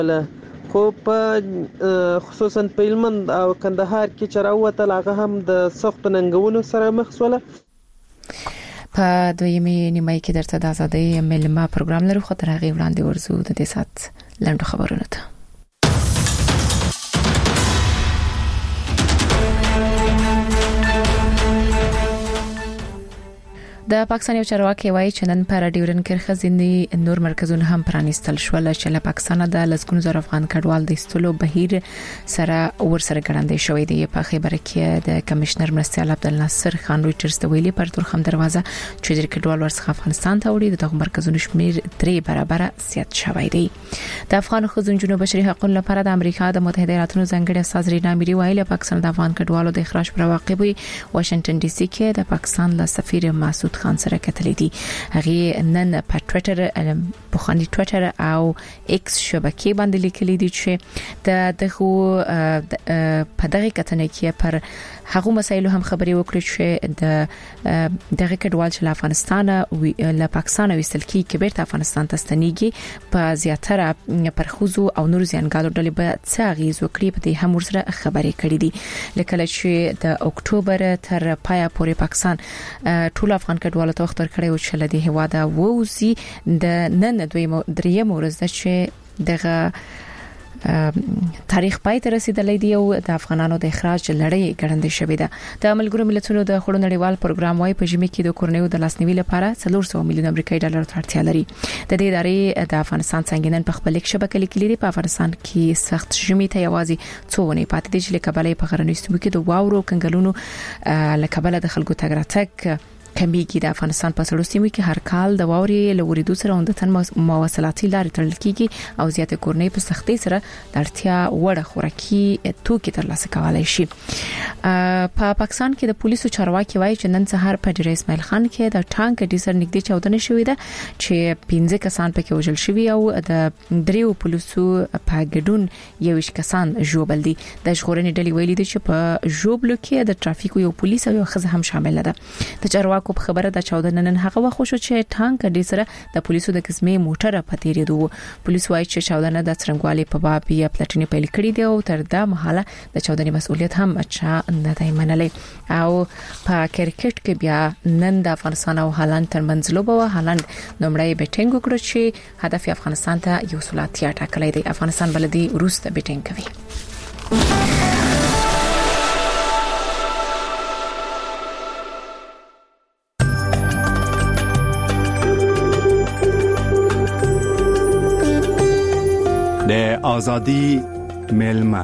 خو په خصوصا په هلمند او کندهار کې چې راووتل هغه هم د سختو ننګونو سره مخ شول. په دویمه نیمه کې درته د ازادۍ ملما پروګرام لرو، خو تر هغه وړاندې ورزو د دې سات لنډو خبرونو ته. د پاکستان یو چارواکي وایي چې نن پر ډیورن کرخه ځینې نور مرکزونه هم پرانیستل شول چې له پاکستان د لسګونو زره افغان کډوال د استلو بهیر سره ورسره ګړندې شوې دي. په خبره کې د کمشنر مرستیال عبدالناصر خان رويټرز د ویلي پر ترخم دروازه چې د کډوال ورڅخه افغانستان ته وړي دغه مرکزونو شمیر 3 برابر زیات شوی دی. د افغان خزونجونو بشري حقوقو لپاره د امریکا د متحده ایالاتونو ځانګړي استاذ رینا میری ویلي پاکستان د افغان کډوالو د اخراج پر واقعي واشنگټن ډي سي کې د پاکستان له سفیر مسعود خان سره کتلې دي. هغه نن په ټوئیټر بخاني ټوئیټر او ایکس شبکې باندې لیکلي دي چې په دغه کتنه کې پر هغه مسایلو هم خبري وکړي چې دغه کډوال چې له افغانستان له پاکستان وستل کی کې بیرته افغانستان ته ستنیږي په زیاتره پر خوځو او نور زیانګالو ډلې به څاغي زوکړي په دې هم ورسره خبري کړې دي. لکه چې د اکتوبر تر پایا پورې پاکستان ټول افغان کډوالو ته وخت ورکړی و چې لدی هواده ووزي د نن دریم ورځ چې دغه تاریخ پای ته رسیدلی دی او د افغانانو د اخراج لړۍ ګړندې شوې ده. د ملګرو ملتونو د خړو نړیوال پروګرام وايي په ژمي کې د کورنیو د لاسنیوي لپاره 400 میلیون امریکایي ډالر ته اړتیا لري. د دې ادارې د افغانستان څنګه نن په خپل شبکې لیکلي دي په افغانستان کې سخت ژمي ته یوازې څو ونې پاتې دي چې له کابل په غرنیو سیمو کې د واورو کنګلونو له کابل د خلکو تګ راتګ کمیږي. د افغانستان په سړو سیمو کې هر کال د واوري لوریدو سره عمدتاً مواصلاتي لارې تړل کیږي او زیاته کورنۍ په سختۍ سره د اړتیا وړ خوراکي توکي ترلاسه کولای شي. په پاکستان کې د پولیسو چارواکي وایي چې نن سهار په ډیر اسماعیل خان کې د ټانک ډیسر نږدې چاودنه شوې ده چې 15 کسان پکې وژل شوي او د دریو پولیسو په ګډون 21 کسان ژوبل دي. د ژغورنې ډلې ویلي دي چې په ژوبلو کې د ټرافیکو یو پولیس او یو ښځه هم شامل ده. د چارواکو په خبره د چاودنه نن هغه وخت شو چې ټانک ډیسر د پولیسو د قسمه موټر په تیریدو. پولیس وایي چې چاودنه د څرنګوالي په باب یا پلټنې پیل کړې دي او تر دا مهاله د چاودنې مسؤلیت هم اچا نه دی منلې. او په کرکټ کې بیا نن د افغانستان او هالند ترمنځ لوبه و. هالند نومړی بیټینګ وکړ چې هدف افغانستان ته یو سلاتیا ټاکلی دی. افغانستان بلدي روس ته بیټینګ کوي. د ازادي ملما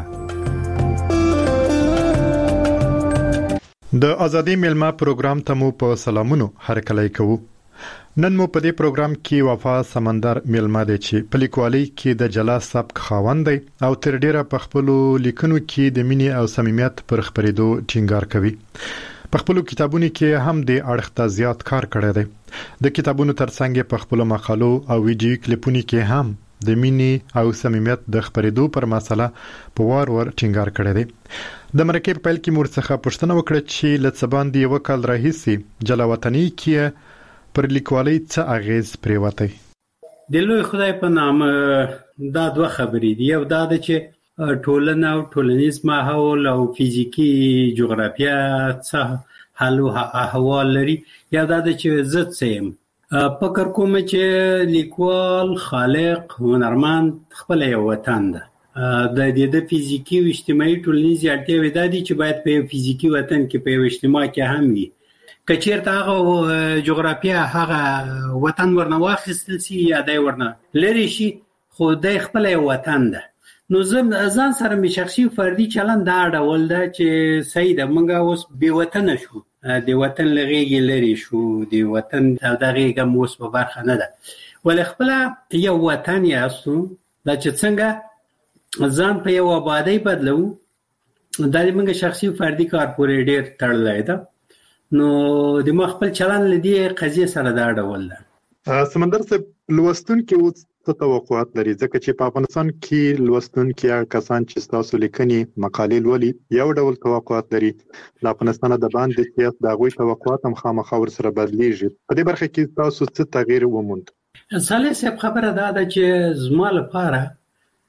د ازادي ملما پروګرام ته مو په سلامونو هرکلی کوو. نن مو په دې پروګرام کې وفا سمندر ملما دی چې په لیکوالۍ کې د جلا سبک خاوند دی او تر ډیره په خپل لیکنو کې د مینې او صمیمیت پر خبرېدو ټینګار کوي. په خپل کتابونو کې هم د اړخ ته زیات کار کړی دی. د کتابونو ترڅنګ په خپل مقالو او ویډیو کلیپونو کې هم د مینې او صمیمیت د خبرېدو پر مسله په وار ټینګار کړی دی. د مرکې په پیل کې مور څخه پوښتنه وکړه چې لڅ باندې یو کال راهیسي جلا وطني کې پر لیکوالۍ څه اغیز پریوتی. د لوی خدای په نام دا دوه خبرې دي. یو دا چې ټولنه او ټولنیز ماحول او فزیکی جغرافیا څه حال او احوال لري. یا دا چې زه څم فکر کوم چې لیکوال خالق هنرمند خپل یو وطن ده. د دې د فزیکی او اجتماعي ټولنیز اړتیاوې د دې چې باید په فزیکی وطن کې په اجتماع کې هم وي. کچیرته هغه جغرافیا هغه وطن ورنه واخیستل شي یا دای ورنه لري شي خو د خپل وطن ده. نو ځان سره می شخصي فردي چلند دا ډول ده چې سید منګه اوس بې وطن شو، د وطن لغېږي لري شو، د وطن دغه موس په برخه نه ده. ول خپل یو وطن یاستو دا چې څنګه ځان په یو آبادی بدلو دا موږ شخصي فردي کار پورې ډېر تړلای ده. نو د مخبل چلند لدی قضیه سره دا ډول ده. سمندر صاحب لوستون کې اوس څه توقعات لري ځکه چې په افغانستان کې لوستون کې کسان چې تاسو لیکني مقالې لولي یو ډول توقعات لري. د افغانستان د باندې سیاست د غوي توقعات هم خامخا ور سره بدلیږي. په دې برخه کې تاسو څه تغییر وموند؟ صالح صاحب خبره ده چې زما لپاره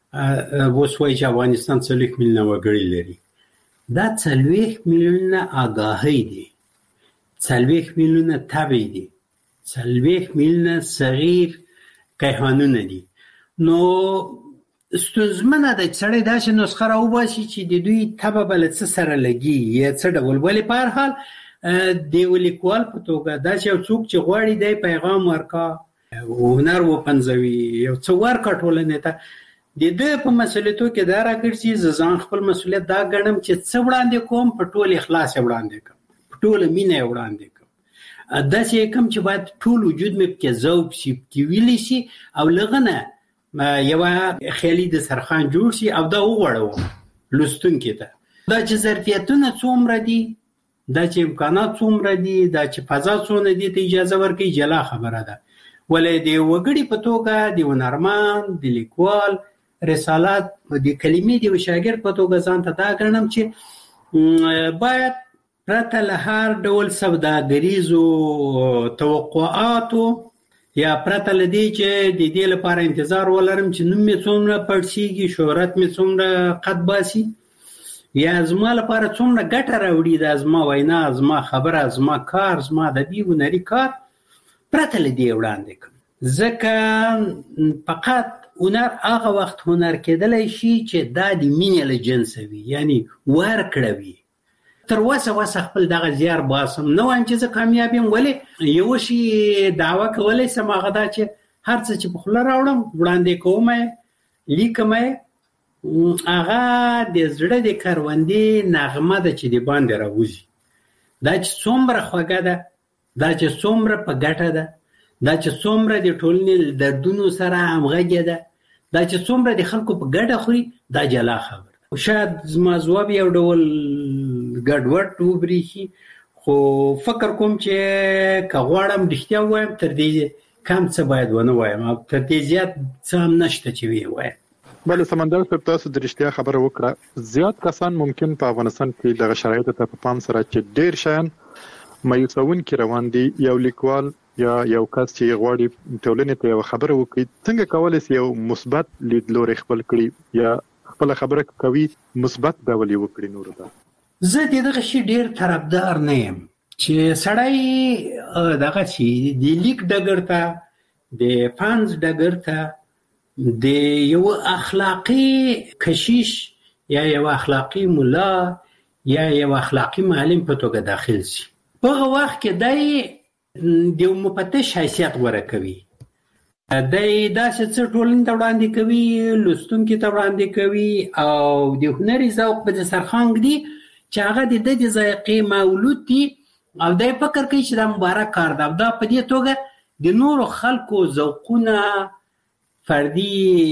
وسوي چې افغانستان 40 میلیونه وګړي لري. دا 40 میلیونه آگاهی دي، 40 میلیونه تبع دي، 40 میلیونه صغیر کیهانونه دي. نو ستونزمنه ده چې سړی داسې نسخه راوباسي چې د دوی تبع بل څه سره لګي یا څه ډول. ولې په هر حال د لیکوال په توګه داسې یو څوک چې غواړي د پیغام ورکا هنر وپنځوي، یو څه ورکا ټولنې ته، د دې په مسؤلیتو کې دا راګرځي. ځان خپل مسؤلیت دا ګڼم چې څه وړاندې کوم په ټول اخلاص وړاندې کوم، په ټول مینه وړاندې کوم، داسې کوم چې باید ټول وجود مې کې ذوق شي، کې ویلې شي او لغنه یو خیالي د سرخان جوړ شي او دا وغوړو لستونکي ته. دا چې ظرفیتونه څومره دي، دا چې امکانات څومره دي، دا چې فضا څونه دي ته اجازه ورکړي جلا خبره ده. ولې د وګړي په توګه د هنرمند، د لیکوال رسالت د کلمې د شاګرد په توګه ځان ته دا ګڼم چې باید پرته له هر ډول سوداګریزو توقعاتو یا پرته له دې چې د دې لپاره انتظار ولرم چې نوم مې څومره پړسیږي، شهرت مې څومره قد باسي یا زما لپاره څومره ګټه راوړي، دا زما وینا، زما خبره، زما کار، زما ادبي هنري کار، پرته له دې وړاندې کوم. ځکه فقط هنر هغه وخت هنر کېدلی شي چې دا د مینې له جنسه وي، یعنی ورکړه وي. تر اوسه خپل دغه زیار باسم، نه وایم چې زه کامیاب یم، ولې یو شي دعوه کولی سم هغه دا چې هر څه چې په خوله راوړم وړاندې کوم یې لیکم یې، هغه د زړه د کروندې نغمه ده چې د باندې راوځي. دا چې څومره خوږه ده، دا چې څومره په ګټه ده، دا چې څومره د ټولنې دردونو سره همغږې ده، دا چې څومره د خلکو په ګډه خوري، دا جلا خبره. شاید زما ځواب یو ډول ګډوډ وبرېښي، خو فکر کوم چې که غواړم رښتیا ووایم تر دې کم څه باید ونه وایم او تر دې زیات څه هم نشته چې ویې وایم. بله سمندر صاحب، تاسو د رښتیا خبره وکړه. زیات کسان ممکن په افغانستان کې دغه شرایطو ته په پام سره چې ډېر شیان مایوسونکي روان دي، یو لیکوال یا یو کس چې غواړي ټولنې ته یو خبره وکړي، څنګه کولی شي یو مثبت لیدلوری خپل کړي یا خپل خبره کوي مثبت ډول یې وکړي نورو ته؟ زه دغه شي ډېر طرفدار نه یم چې سړی دغه شي د لیک ډګر ته، د فنز ډګر ته د یو اخلاقی کشیش یا یو اخلاقی مولا یا یو اخلاقی معلم په توګه داخل شي. په هغه وخت کې دی د مفتش حیثیت ورکوي، دی داسې څه ټولنې ته وړاندې کوي، لوستونکي ته وړاندې کوي او د هنري ذوق په دسترخوان ږدي چې هغه د ده د ذایقې مولود دي او دی فکر کوي چې دا مبارک کار ده او دا په دې توګه د نورو خلکو ذوقونه، فردي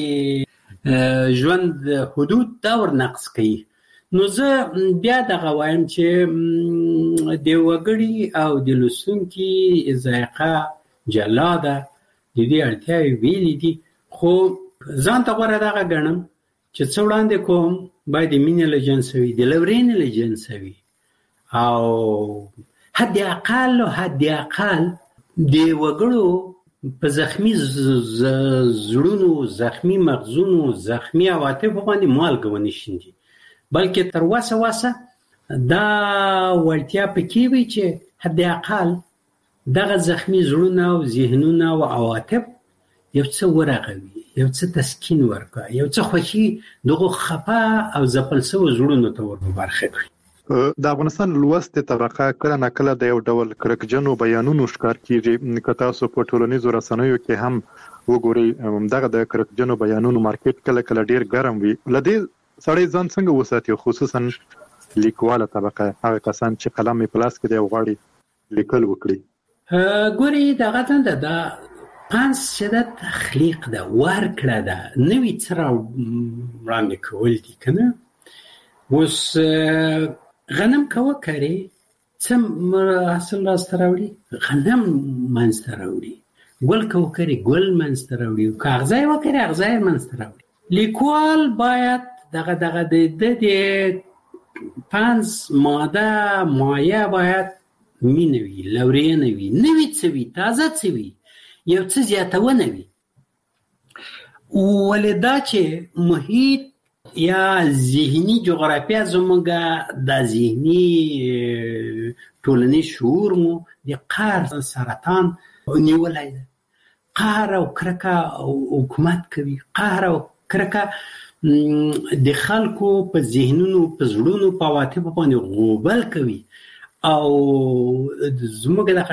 ژوند حدود دا ورنقص کوي. نو زه بیا دغه وایم چې د وګړي او د لوستونکي ذایقه جلا ده، د دې اړتیاوې بیلې دي، خو ځان ته غوره دغه ګڼم چې څه وړاندې کوم باید د مینې له جنسه وي، د لورینې له جنسه وي او حد اقل د وګړو په زخمی زړونو، زخمی مغزونو، زخمی عواطفو باندې مالګه ونه شیندي، بلکې تر وسه دا وړتیا پکې وي چې حد اقل دغه زخمی زړونه او ذهنونه او عواطف یو څه ورغوي، یو څه تسکین ورکړي، یو څه خوشي دغه خفه او ځپل شوي زړونو ته وربرخه کړي. د افغانستان لوستې طبقه کله نه کله د یو ډول کرکجنو بیانونو ښکار کیږي. که تاسو په ټولنیزو رسنیو کې هم وګورئ، دغه د کرکجنو بیانونو مارکیټ کله ډیر ګرم وي. لدې سړی ځان څنګه وساتي، خصوصا لیکواله طبقه، هغه کسان چې قلم په لاس کې دی او غواړي لیکل وکړي؟ ګوري دغه څنګه دا پانس چې د تخلیق ده، ورکړه ده، نوې څه وړاندې کول دي کنه. اوس غنم کوه کری څه حاصل راسته راوړي؟ غنم منځته راوړي. ګل کوه کری ګل منځته راوړي. کاغذای وکړي اغذای منځته راوړي. لیکوال باید دغه د پانس ماده مایه باید مینوي، لورینه وي، نوې څه وي، تازه څه وي، یو څه زیاتونه وي. ولدا چې محیط یا ذهني جغرافیا زموږه د ذهني ټولنیز شعور مو د قهر سرطان نیولای دی. قهر او کرکه حکومت کوي، قهر او کرکه د خلکو په ذهنونو په زړونو په عواطفو باندې غوبل کوي او زموږ د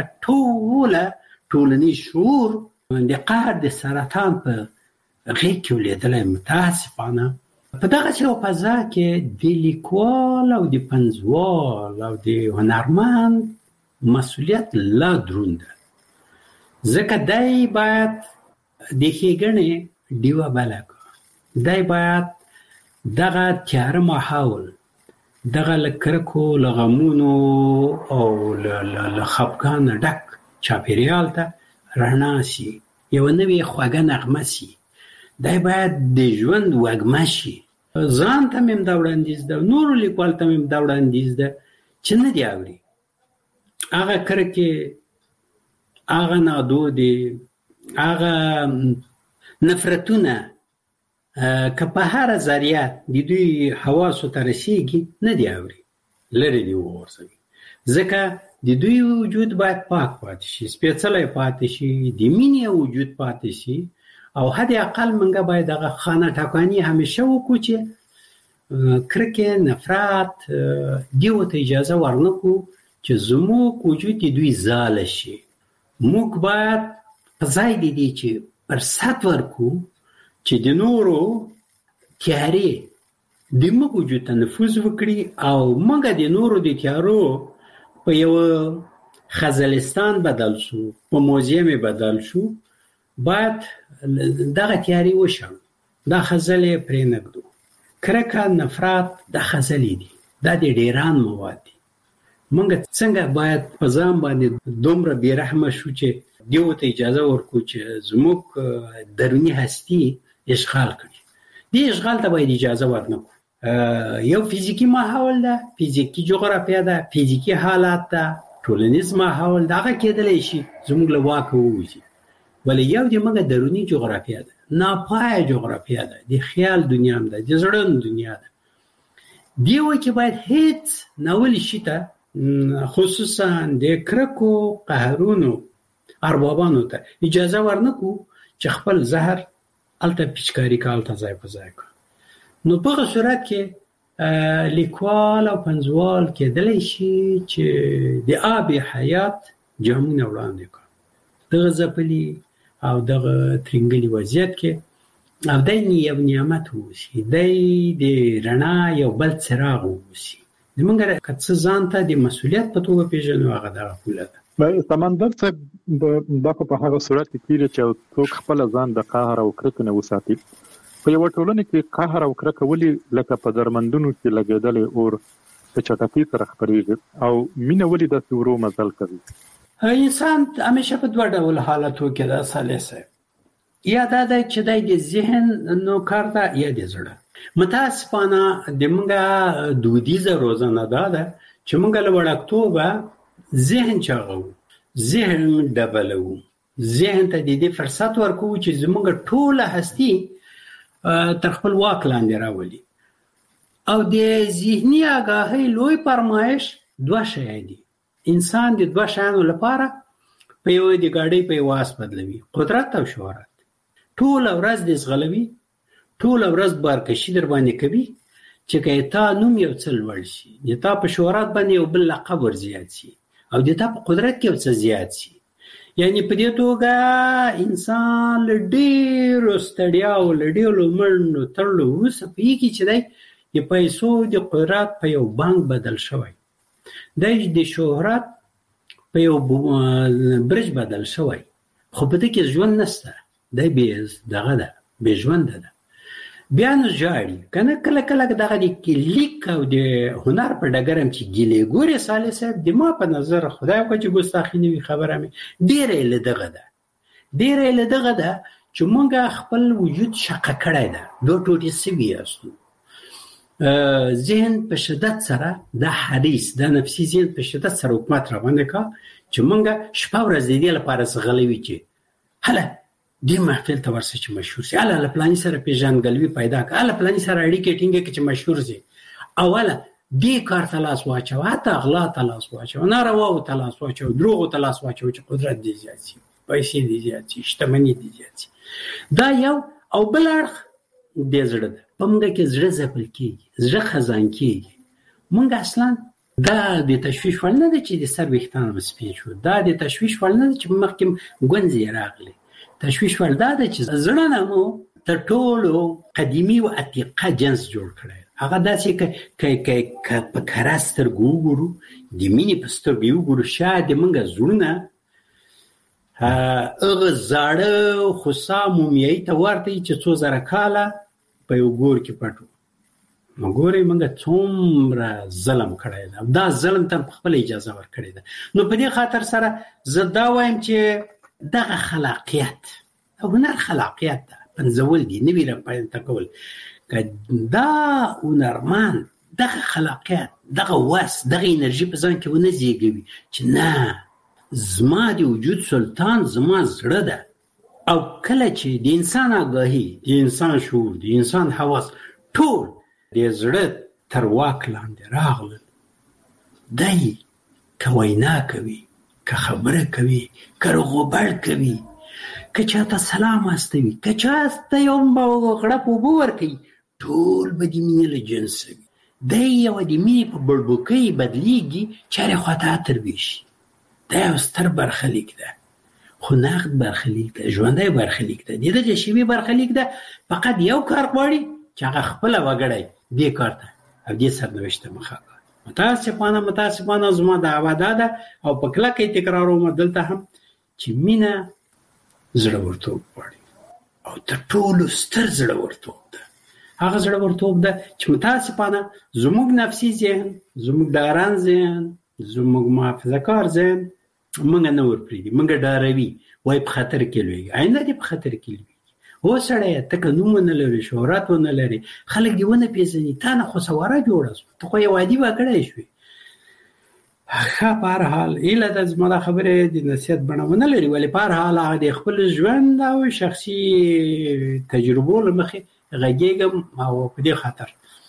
ټولنیز شعور د قهر د سرطان په غېږ کې ولیدلی. متاسفانه په دغه یو فضا کې د لیکوال او د پنځوال او د هنرمند مسؤلیت لا دروند ده، ځکه دی باید د ښېګڼې ډیوه بله کړه. دی باید دغه تیاره ماحول، دغه له کرکو، له غمونو او له خفګانه ډک چاپېریال ته رڼا سي، یوه نوې خوږه نغمه سي. دی باید د ژوند وږمه شي. ځان ته مې دا وړاندیز ده، نورو لیکوالو ته مې دا وړاندیز ده چې نه دي اوري هغه کرکې، هغه نادودې، هغه نفرتونه که په هره ذریعه د دوی حواسو ته رسېږي نه دي اوري، لرې دي وغورځوي. ځکه د دوی وجود باید پاک پاتې شي، سپېڅلی پاتې شي، د مینې وجود پاتې شي. او حد اقل منګه باید هغه خانه ټاکاني همیشه وکړو چې کرکې، نفرت دیو ته اجازه ورنکړو چې زموږ وجود د دوی ځاله شي. موږ باید په ځای د دې چې فرصت ورکړو چې د نورو تیارې د موږ وجود ته نفوذ وکړي او موږ د نورو د تیارو په یو خزلستان بدل شو، په موزیم بدل شو. باید دغه تیاری وشم، دا خزلې پرې نږدو. کرکه، نفرت دا خزلې دي، دا د ډیران مواد دي. موږ څنګه باید په ځان باندې دومره بېرحمه شو چې دیو ته اجازه ورکړو چې زموږ دروني هستي اشغال کړي. دې اشغال ته باید اجازه ورنکړو. یو فیزیکی ماحول ده، فیزیکی جغرافیا ده، فیزیکی حالات ده، ټولنیز ماحول ده، هغه کېدلی شي زموږ له واکه ووځي. ولی یو د موږ درونی جغرافیا ده، ناپایه جغرافیا ده، د خیال دنیا هم ده، د زړه دنیا ده. دیو کې باید هیڅ ناولی شي ته، خصوصا د کرکو قهرونو اربابانو ته اجازه ورنکو چې خپل زهر الته پیچکاری کا، الته ځای په ځای کا. نو په هغه صورت کې لیکوال او پنځوال کېدلی شي چې د آب حیات جامونه وړاندې کړي. دغه ځپلي او دغه ترنګلي وضعیت کې او دی یو نعمت اوسي، دی د رڼا یو بل څراغ اوسي. زمونږ که څه ځان ته د مسؤلیت په توګه پېژنو، هغه دغه پوله ده. سمندر صاحب، دا په هغه صورت کې کېږي چې څوک خپل ځان د قهر او کرکې نه وساتي. په یو ټولنه کې قهر او کرکه ولې لکه په درمندونو کې لګېدلې اور په چټکۍ سره خپرېږي او مینه ولې داسې ورو مزل کوي؟ انسان همیشه په دوه ډول حالتو کې ده ثالثه، یا دا ده چې د ذهن نوکر ده یا د زړه. متاسفانه د موږ دودیزه روزنه دا ده چې موږ له وړکتوبه ذهن چاغو، ذهن ډبلو، ذهن ته د دې فرصت ورکوو چې زموږ ټوله هستی تر خپل واک لاندې راولي. او د ذهني آگاهۍ لوی فرمایش دوه شی دي. انسان د دوه شیانو لپاره په یو د ګاډۍ په یو آس بدلوي، قدرت او شهرت. ټوله ورځ دې زغلوي، ټوله ورځ بارکشي در باندې کوي چې که تا نوم یو څه لوړ شي، د تا په شهرت باندې یو بل لقب ور زیات شي او د تا په قدرت کې یو څه زیات شي. یعنی په دې توګه انسان له ډېرو ستړیاو، له ډېرو منډو تړلو وروسته پوهېږي چې دی د پیسو د قدرت په یو بانک بدل شوی، دی د شهرت په یو برج بدل شوی، خو په دې کې ژوند نشته، دی دغه ده، بې ژونده ده. بیا نو ژاړي که نه، کله کله دغه د لیک او د هنر په ډګر هم چې ګیلې ګورې صالح صاحب، د ما په نظر خدای وکړه چې ګستاخي نه وي خبره مې، ډېره یې له دغه ده، ډېره یې له دغه ده چې موږ خپل وجود شقه کړی ده، دوه ټوټې سوي یاستو. ذهن په شدت سره دا حدیث، دا نفسي ذهن په شدت سره حکومت را باندې کا چې موږ شپه ورځ د دې لپاره زغلوي چې هله دې محفل ته ورسې چې مشهور شي، اله پلاني سره پیژندګلوي پیدا کړه، اله پلاني سره اړیکې ټینګې کړي چې مشهور شي. اوله دې کار ته لاس واچو، حتی اغلا ته لاس واچو، نارواو ته لاس واچو، دروغو ته لاس واچو چې قدرت دې زیات شي، پیسې دې زیات شي، شتمني دې زیات شي. دا یو. او بل اړخ دې زړه ده، په موږ کې زړه ځپل کېږي، زړه خزان کېږي. موږ اصلا دا د تشویش وړ نه ده چې د سر ویښتان سپین شو، دا د تشویش وړ نه ده چې مخکې ګونځې راغلي. تشویش وړ دا ده چې زړه نه مو تر ټولو قدیمي او عتیقه جنس جوړ کړی. هغه داسې که په کره سترګو وګورو، د مینې په سترګو وګورو، شاید موږ زړونه هغه زاړه خوسا مومیایي ته ورته چې څو زره کاله په یو ګور کې پټ وو. نو ګورئ موږ څومره ظلم کړی ده، دا ظلم ته په خپله اجازه ورکړې ده. نو په دې خاطر سره زه دا وایم چې دغه خلاقیت، هنر خلاقیت ده، پنځول دي، نوي رامنځته کول. که دا هنرمند دغه خلاقیت، دغه وس، دغه انرژي په ځان کې ونه زیږوي چې نه زما د وجود سلطان زما زړه ده. او کله چې د انسان آگاهي، د انسان شعور، د انسان حواس ټول د زړه تر واک لاندې راغلل، دی که وینا کوي، که خبره کوي، که رغبړ کوي، که چاته سلام استوي، که چاته یو غړپ اوبه ورکوي، ټول به د مینې له جنسه وي. دی یوه د مینې په بړبوکۍ بدلیږي، چارې خواته تروي شي. دا یو ستر برخلیک ده، خو نقد برخلیک ده، ژوندی برخلیک ده، د دغه شیبې برخلیک ده. فقط یو کار غواړي چې هغه خپله وګړی دې کار ته او دې سرنوشت ته مخه کړي. متاسفانه زما دعوه دا ده او په کلکه تکراروم دلته هم چې مینه زړورتوب غواړي، او تر ټولو ستر زړورتوب ده. هغه زړورتوب ده چې متاسفانه زموږ نفسي ذهن، زموږ داران ذهن، زموږ محافظه کار ذهن موږ نه ورپرېږدي، موږ ډاروي، وایي په خطر کې لویږي. آینده دې په خطر کې لویږي. هو سړیه ته که نوم ونه لرې، شهرت ونه لرې، خلک دې ونه پېژني، تا نه خو سواره جوړه شوه، ته خو یو عادي وګړی شوې. ښه، په هر حال ایله ده زما دا خبرې د نصیحت بڼه ونه لري، ولې په هر حال هغه د خپل ژوند او شخصي تجربو له مخې غږېږم او په دې خاطر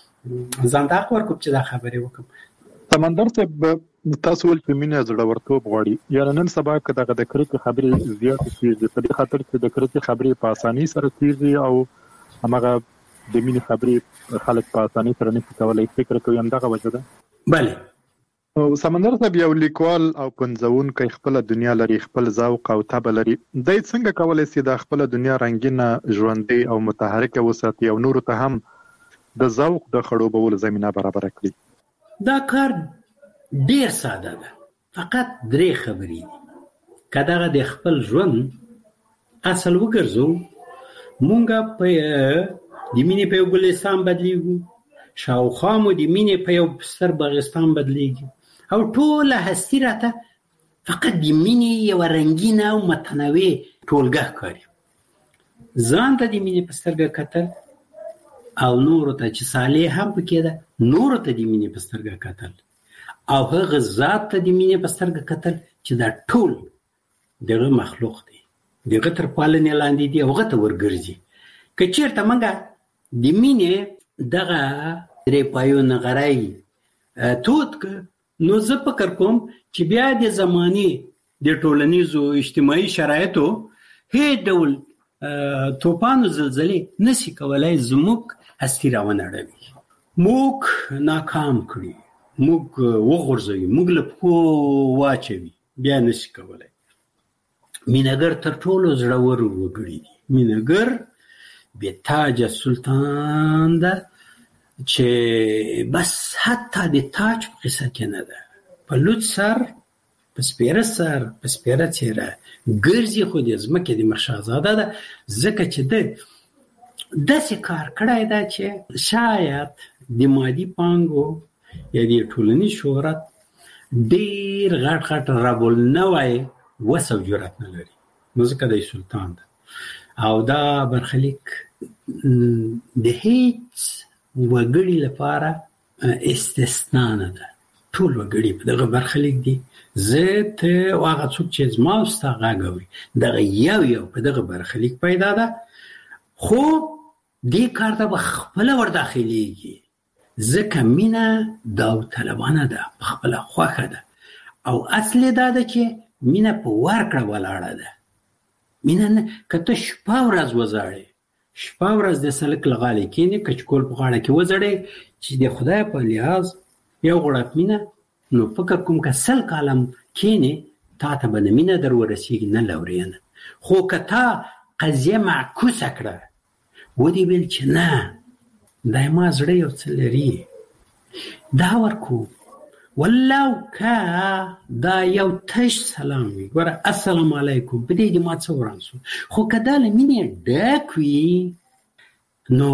ځان ته حق ورکوم چې دا خبرې وکړم. سمندر صاحب، تاسو ول په مینه زړورتوب غواړي، یعنې نن سبا که دغه د کرکې خبرې زیاتې کېږي، په دې خاطر چې د کرکې خبرې په اسانۍ سره کېږي او هماغه د مینې خبرې خلک په اسانۍ سره نشي کولی، فکر کوي همدغه وجه ده؟ بله. سمندر صاحب یو لیکوال او پنځونکی خپله دنیا لري، خپل ذوق او طبع لري. دی څنګه کولی شي د خپله دنیا رنګینه، ژوندۍ او متحرکه وساتي او نورو ته هم د ذوق د خړوبولو زمینه برابره کړي؟ دا کار ډیر ساده ده، فقط درې خبرې دي. که دغه د خپل ژوند اصل وګرځو، مونږ په د مینې په یو ګلستان بدلیږو، شاوخوا مو د مینې په یو ستر باغستان بدلیږي، او ټوله هستي راته فقط د مینې یوه رنګینه او متنوع ټولګه ښکاري. ځان ته د مینې په سترګه کتل او نورو ته چې صالح هم پکې ده، نورو ته د مینې په سترګه کتل، او هغه ذات ته د مینې په سترګه کتل چې دا ټول دغه مخلوق دی، دغه تر پالنې لاندې دی او هغه ته ورګرځي. که چېرته موږ د مینې دغه درې پایو نغری تود که، نو زه فکر کوم چې بیا د زمانې د ټولنیزو اجتماعي شرایطو هیڅ ډول توپان او زلزلې نشي کولای زموږ هستي راونړوي، موږ ناکام کړي، موږ وغورځوي، موږ له پښو واچوي، بیا نشي کولای. مینهګر تر ټولو زړور وګړي دي. مینهګر بې تاجه سلطان ده چې بس حتی د تاج په قصه کې نه ده، په لوڅ سر، په سپیره سر، په سپیره څېره ګرځي، خو د ځمکې د مخ شهزاده ده، ځکه چې ده داسې کار کړی ده چې شاید د مادي پانګو یا د ټولنیز شهرت ډېر غټ غټ رابلنوی وس او جرأت نه لري، نو ځکه دی سلطان ده. او دا برخلیک د هیڅ وګړي لپاره استثنا نه ده، ټول وګړي په دغه برخلیک دي. زه ته او هغه څوک چې زما او ستا غږ اوري دغه یو په دغه برخلیک پیدا ده، خو دې کار ته به خپله ورداخلیږي ځکه مینه داوطلبانه ده، په خپله خوښه ده. او اصل دا ده چې مینه په ورکړه ولاړه ده. مینه نه که ته شپه ورځ وزاړې، شپه ورځ د سلک له غاړې کښېنې، کچکول په غاړه کې وزړې چې د خدای په لحاظ یو غوړپ مینه، نو فکر کوم که 100 کاله کښېنې تا ته به نه مینه در ورسېږي نه لورینه. خو که تا قضیه معکوسه کړه، ودې ویل چې نه دا ما زړه یو څه لري، دا ورکو ولو که دا یو تش سلام وي، ګوره السلام علیکم، په دې ما څه ورانسو. خو که دا له مینې ډک وي، نو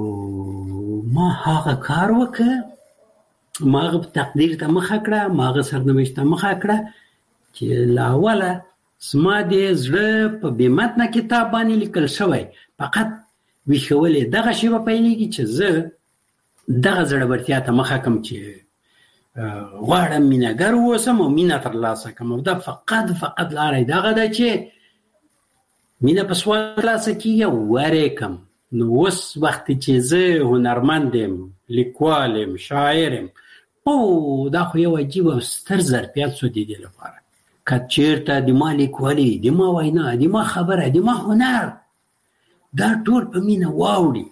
ما هغه کار وکړه، ما هغه تقدیر ته مخه کړه، ما هغه سرنوشت ته مخه کړه چې له اوله زما د زړه په بې متنه کتاب باندې لیکل شوی، فقط ویښولې دغه شی به پیلېږي چې زه دغه زړورتیا ته مخه کړم چې غواړم مینهګر واوسم او مینه ترلاسه کړم. او دا فقط لاره دغه ده چې مینه په سوال ترلاسه کېږي او ورې کړم. نو اوس وخت چې زه هنرمند یم، لیکوال یم، شاعر یم، او دا خو یو عجیب او ستر ظرفیت شو د دې لپاره که چېرته د ما لیکوالي، د ما وینا، د ما خبره، د ما هنر دا ټول په مینه واوړي،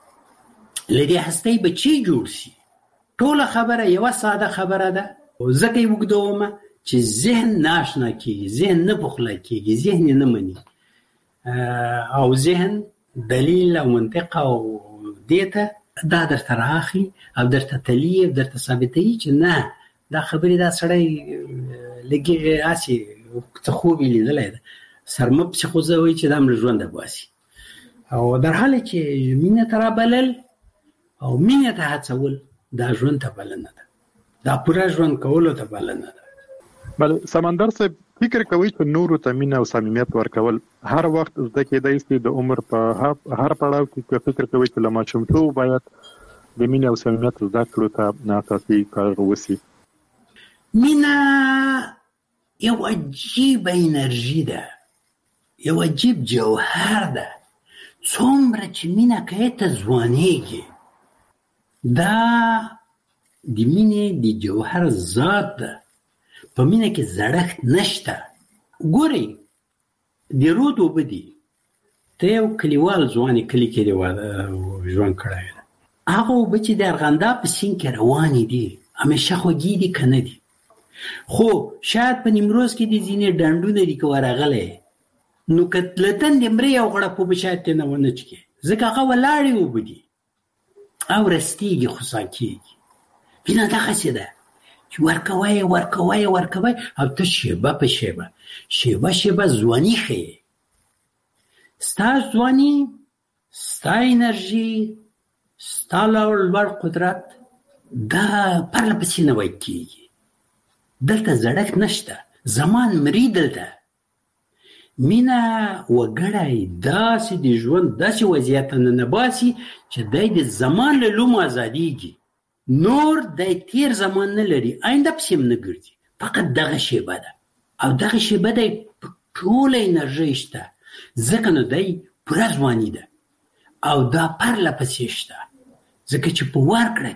له دې هستۍ به چی جوړ شي؟ ټوله خبره یوه ساده خبره ده، ځکه یې اوږدومه چې ذهن ناشنا کېږي، ذهن نه پخله کېږي، ذهن یې نه مني، او ذهن دلیل او منطق او دې ته دا درته راخلي او درته تلي او درته ثابتوي چې نه دا خبرې دا سړی لږې هسې څه خوب یې لیدلی ده، سرمه پسې خو زه وایي چې دا مړه ژونده باسي. او در حاله چې مینه ته رابلل او مینه ته هڅول، دا ژوند ته بلنه ده، دا پوره ژوند کولو ته بلنه ده. بله سمندر صاحب، فکر کوي چې نورو ته مینه او صمیمیت ورکول هر وخت زده کېدای شي د عمر په هر پړاو کې؟ که فکر کوي چې له ماشومتوب باید د مینې او صمیمیت زده کړو ته اساسي کار وشي؟ مینه یو عجیب انرژي ده، یو عجیب جوهر ده. څومره چې مینه کوي ته ځوانېږي، دا د مینې د جوهر ذات ده. په مینه کې زړښت نشته. ګورئ د رود اوبه دي، ته یو کلیوال ځوانې کلي کې دی ژوند کړی ده، هغه اوبه چې د ارغنداب په سیند کې روانې دي همیشه خوږې دي که نه دي؟ خو شاید په نیمروز کې د ځینې ډنډونه دي که ورغلی، نو که له تندې مرې یو غړپ اوبه شاید ترې نه ونه چکې، ځکه هغه ولاړې اوبه دي او رستېږي، خوسا کېږي. مینه دغسې ده چې ورکوی او ته شیبه په شیبه ځواني ښیې. ستا ځواني، ستا انرژي، ستا لوړ قدرت دا پرله پسې نوی کېږي. دلته زړښت نشته، زمان مري دلته. مینه وګړی داسې د ژوند داسې وضعیت نه نباسي چې دی د زمان له لومو ازادیږي، نور دی تیر زمان نه لري، آینده پسې هم نه ګرځي، فقط دغه شیبه ده. او دغه شیبه دی په ټوله انرژۍ شته، ځکه نو دی پوره ځواني ده او دا پرله پسې شته، ځکه چې په ورکړه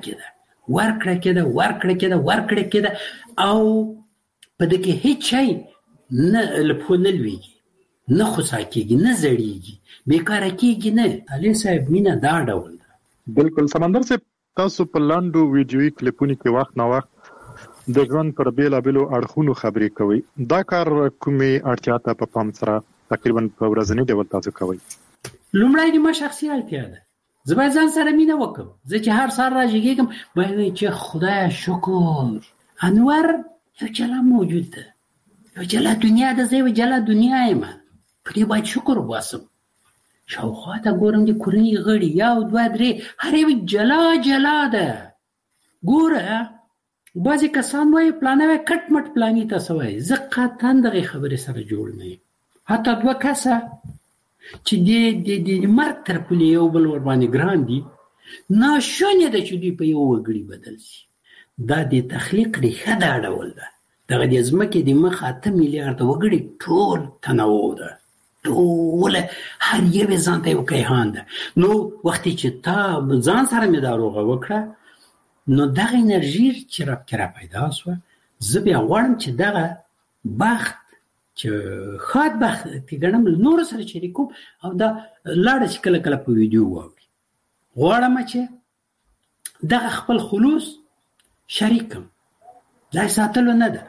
کې ده او په دې کې هیڅ شی نه له پښو نه لویږي، نه خوسا کېږي، نه زړېږي، بېکاره کېږي نه. علي صاحب مینه دا ډول ده. بالکل سمندر صاحب، تاسو په لاندو ویډیویي کلیپونو کې وخت نه وخت د ژوند پر بیلابیلو اړخونو خبرې کوي. دا کار کومې اړتیا ته په پام سره تقریبا په ورځني ډول تاسو کوئ؟ لومړی د ما شخصي اړتیا ده، زه باید ځان سره مینه وکړم. زه چې هر سهار راجګېږم باید چې خدایه شکر انور یو جلا موجود ده، یو جلا دنیا ده، زه یو جلا دنیا یم، په دې باید شکر وباسم. شاوخوا ته ګورم د کورنۍ غړي 1 2 3 هر یو جلا ده. ګوره بعضې کسان وایي پلانه وایي کټ مټ پلاني ته څه وایي، زه قطعا دغې خبرې سره جوړ نه یم. حتی 2 کسه چې د مرګ تر پولې یو بل ورباندې ګران دي، ناشونې ده چې دوی په یو وګړي بدل شي. دا د تخلیق ریښه دا ډول ده. دغه د ځمکې د مخ 8 میلیارډ وګړي ټول تنوع ده، ټول هر یو ځان ته یو کیهان ده. نو وختي چې تا ځان سره مې دا روغه وکړه، نو دغه انرژي چې را پیدا شوه، زه بیا غواړم چې دغه بخت چې خاط بخت کې ګڼم نور سره شریکوم او دا لاړه چې کله کله په ویډیو واوري. غواړم چې دغه خپل خلوص شریکم، دا ساتلو نه ده.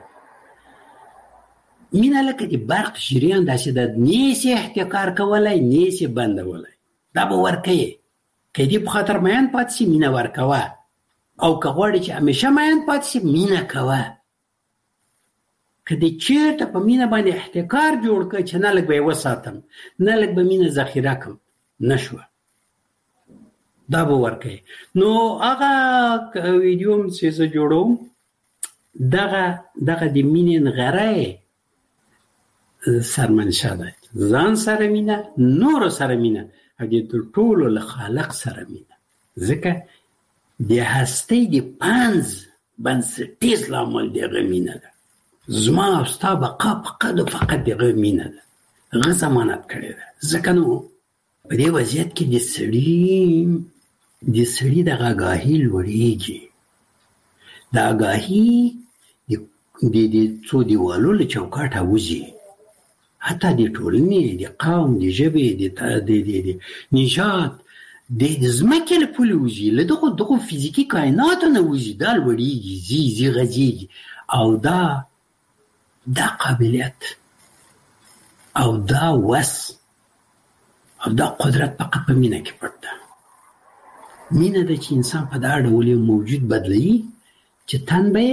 مینه لکه د برق جریان داسې ده، نیسي احتکار کولای، نیسي بندولای، دا به ورکوي. که دې په خاطر میان پاتې شي، مینه ورکوه، او که غواړي چې همیشه میان پاتې شي، مینه کوه. که دې چېرته په مینه باندې احتکار جوړ کړ چې نه لږ به یې وساتم، نه لږ به مینه ذخیره کړم، نه شوه، دا به ورکوي. نو هغه ویډیو هم چې زه جوړوم، دغه د مینې نغری سرمنشا ده. ځان سره مینه، نورو سره مینه، او د ټولو له خالق سره مینه. ځکه د هستۍ د 5 بنسټیز لامل دغه مینه ده. زما او ستا بقا فقط او فقط دغه مینه ده. هغه ضمانت کړې ده. ځکه نو په دې وضعیت کې د سړي د آګاهي لوړېږي. د آګاهي د څو دیوالو له چوکاټه وځي، حتی د ټولنې، د قوم، د ژبې، د نژاد، د ځمکې له پولې وځي، له دغو فزیکي کائناتو نه وځي. دا لوړېږي، ځي غځېږي. او دا قابلیت او دا وس او دا قدرت فقط په مینه کې پټ ده. مینه ده چې انسان په دا ډول یو موجود بدلوي چې تن به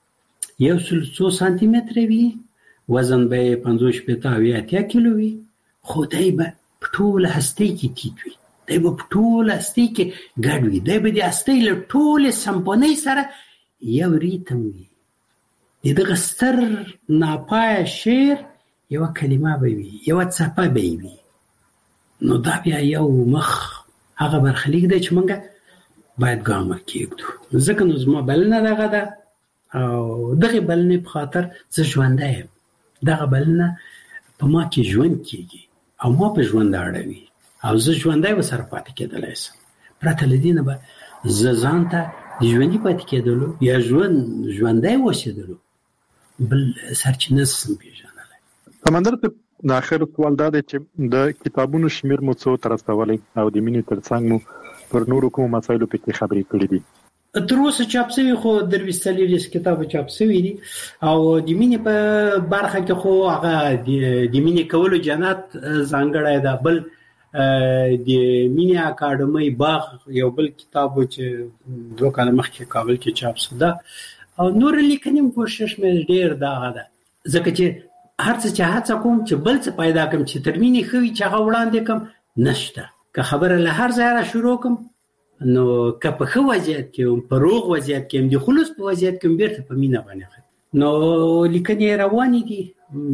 100 سانتي متره وي، وزن به 50-80 کیلو وي، خو دی به په ټوله هستۍ کې ټیټ وي، دی به په ټوله هستۍ کې ګډ وي، دی به د هستۍ له ټولې سمپونۍ سره یو ریتم وي. د دغه ستر ناپایه شعر یوه کلمه به وي، یوه څپه به وي. نو دا بیا یو مخ هغه برخلیک دی چې موږ باید ګام کېږدو. ځکه نو زما بلنه دغه ده، او دغه بلنې په خاطر زه ژوندی یم. دغه بلنه په ما کې ژوند کېږي او ما په ژوند اړوي، او زه ژوندی به سره پاتې کېدلی شم. پرته له دې نه به زه ځان ته د ژوندي پاتې کېدلو یا ژوندی اوسېدلو بل سرچینه نشم پېژندلی. سمندر ته د آخر سوال دا دی چې د کتابونو شمېر مو څو ته رسولی او د مینې تر څنګ مو پر نورو کومو مسایلو پکې خبرې کړې دي؟ تر اوسه چاپ شوي خو 23 کتابه چاپ شوي دي، او د مینې په برخه کې خو هغه د مینې کولو جنت ځانګړی ده. بل د مینې اکاډمۍ باغ یو بل کتاب چې 2 کاله مخکې کابل کې چاپ شو ده، او نور لیکنې کوشش مې ډېر دغه ده. ځکه چې هر څه چې هڅه کوم چې بل څه پیدا کړم چې تر مینې ښه وي چې هغه وړاندې کړم، نشته. که خبره له هر ځایه را شروع کړم، نو که په ښه وضعیت کې یم، په روغ وضعیت کې یم، د خلوص په وضعیت کې یم، بیرته په مینه باندې ختم. نو لیکنې روانې دي،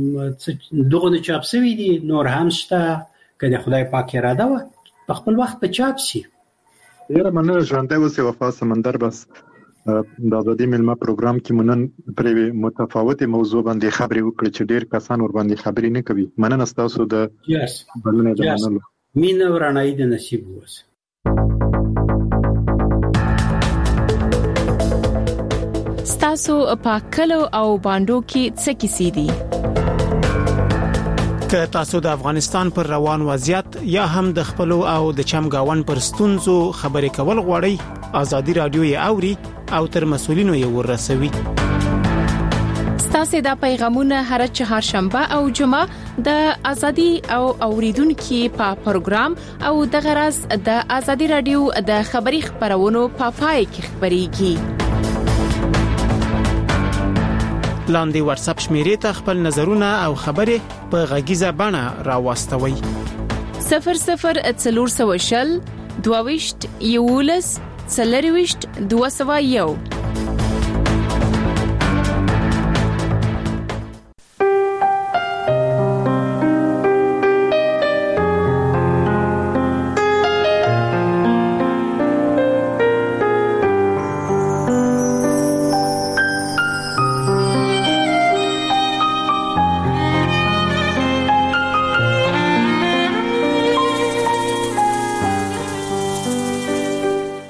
دغه نه چاپ شوي دي، نور هم شته. که د خدای پاک اراده وه په خپل وخت په چاپ شي. ډېره مننه. ژوندی اوسې وفا سمندر. بس د ازادي میلمه پروګرام کې مونږ پر متفاوتې موضوع باندې خبرې وکړې چې ډېر کسان ور باندې خبرې نه کوي. مننه ستاسو د بلنې د منلو. مینه او رڼایي د نصیب اوسه. ستاسو په کلو او باندو کې څه کیسې دي؟ که تاسو د افغانستان پر روان وضعیت یا هم د خپل او د چمګاون پر ستونزو خبرې کول غواړئ، ازادي رادیو یې اوري او تر مسولینو یې ورسوي. ستاسو د پیغامونه هر چهارشنبه او جمعه د ازادي او اوریدونکو په پروګرام او د غرض د ازادي رادیو د خبري خبرونو په پای کې خبريږي. لاندې واتس اپ شمیرې ته خپل نظرونه او خبرې په غږیزه بڼه راوستوي. 00 420 22 11 201